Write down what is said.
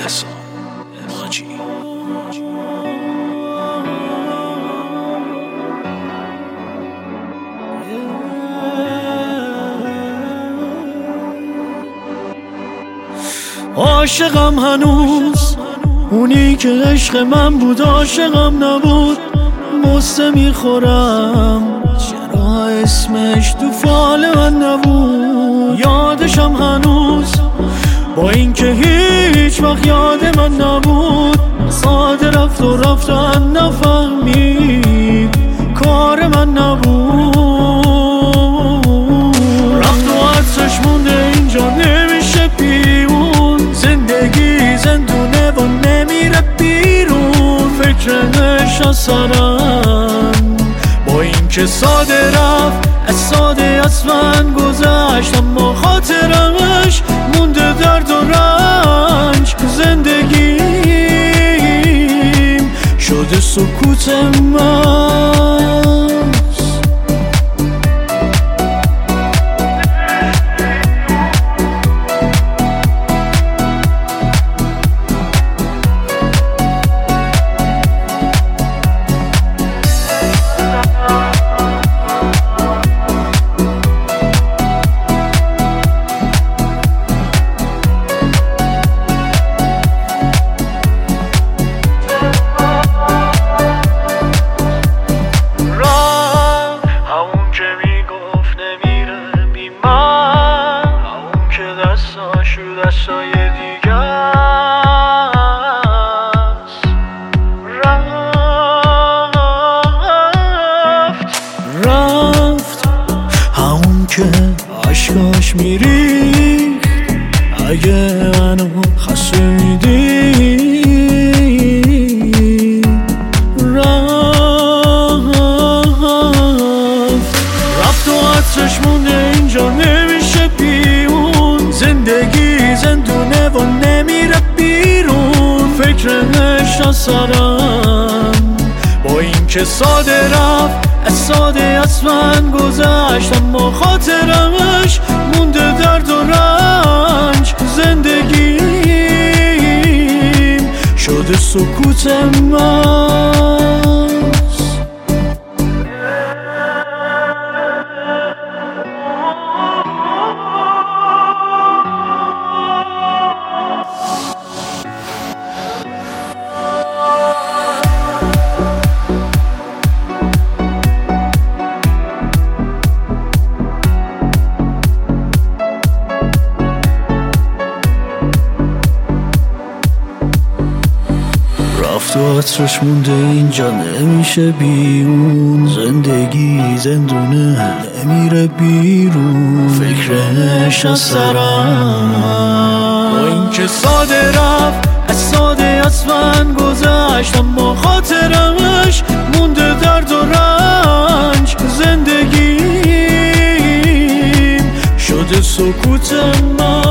احسان ناجی. عاشقم هنوز، اونی که عشق من بود عاشقم نبود. مصه میخورم چرا اسمش تو فال من نبود. یادشم هنوز با اینکه هیچ وقت یاد من نبود. ساده رفت و رفتن نفهمید کار من نبود. رفت و عطرش مونده اینجا نمیشه پیمون. زندگی زندونه و نمیره بیرون. فکرش از سرم با اینکه ساده رفت از ساده از من گذشت. اما خاطرمش مونده درد و رنج. زندگیم شده سکوت من. دستای دیگه است. رفت همون که عشقاش میریخت. اگه منو خسته میدی رفت و عطرش مونده اینجا نمیشه پیمون. زندگی زندونه و نمیره بیرون. فکرش از سرم با اینکه ساده رفت از ساده از من گذشت. اما خاطرمش مونده درد و رنج. زندگیم شده سکوت من. رفت و عطرش مونده اینجا نمیشه بیرون. زندگی زندونه نمیره بیرون. فکرش از سرم با اینکه ساده رفت از ساده از من گذشت. اما خاطرمش مونده درد و رنج. زندگیم شده سکوت من.